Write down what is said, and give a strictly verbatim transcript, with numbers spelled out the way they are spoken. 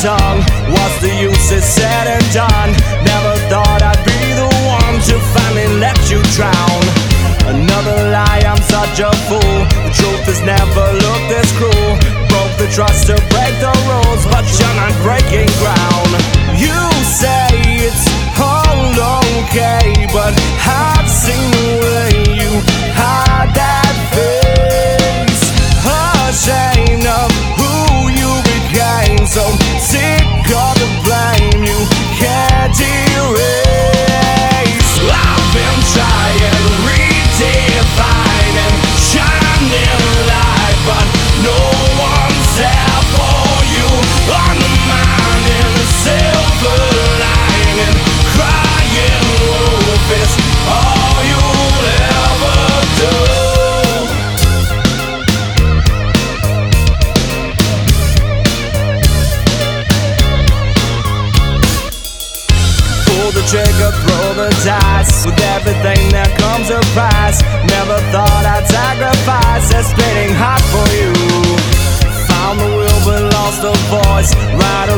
tongue. What's the use, it's said and done. Never thought I'd be the one to finally let you drown. Another lie, I'm such a fool. The truth has never looked this cruel. Broke the trust to break the rules, but you're not breaking ground. You say it's all okay, but I've seen the way you hide that face. Ashamed of who you became, so sick of the blame you can't erase. I've been trying, redefining, shining light, but no one's there for you. Undermining the silver lining, crying wolf is all you'll ever do. Pull the trigger, throw the dice. With everything there comes a price. Never thought I'd sacrifice. It's spinning hot for you. Found the will but lost the voice. Right